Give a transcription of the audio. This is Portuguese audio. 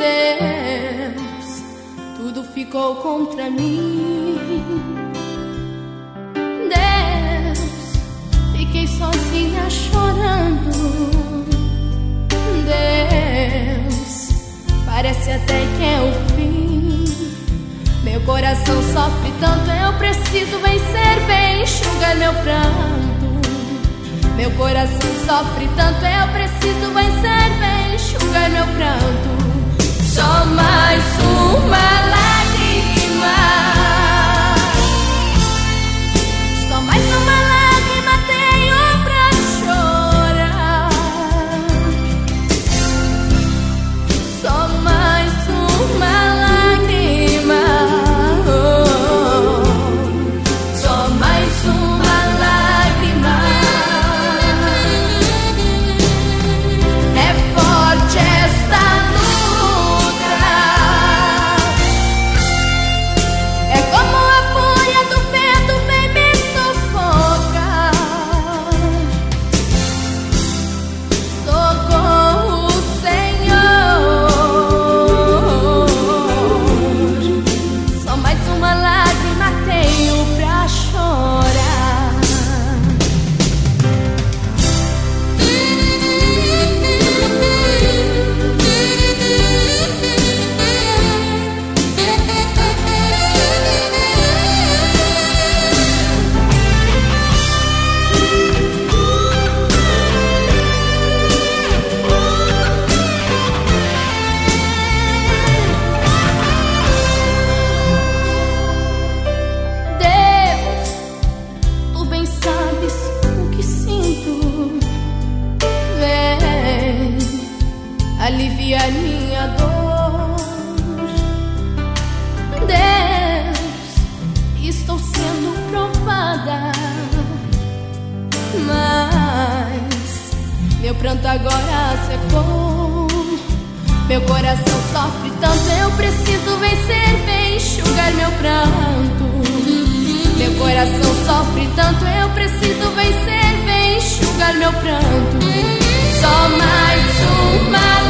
Deus, tudo ficou contra mim. Deus, fiquei sozinha chorando. Deus, parece até que é o fim. Meu coração sofre tanto, eu preciso vencer, vem enxugar meu pranto. Meu coração sofre tanto, eu preciso vencer, vem enxugar meu pranto. Só mais uma lágrima, só mais uma lágrima tenho pra chorar. Só mais uma lágrima, só mais uma lágrima. É forte esta luta, é como a fúria do vento vem me sufocar. Socorro, Senhor. Só mais uma lágrima tenho pra chorar. Deus, tu bem sabes o que sinto. Vem aliviar minha dor. Deus, estou sendo provada, mas meu pranto agora secou. Meu coração sofre tanto, eu preciso vencer, vem enxugar meu pranto. Meu coração sofre tanto, eu preciso vencer, vem enxugar meu pranto. Só mais uma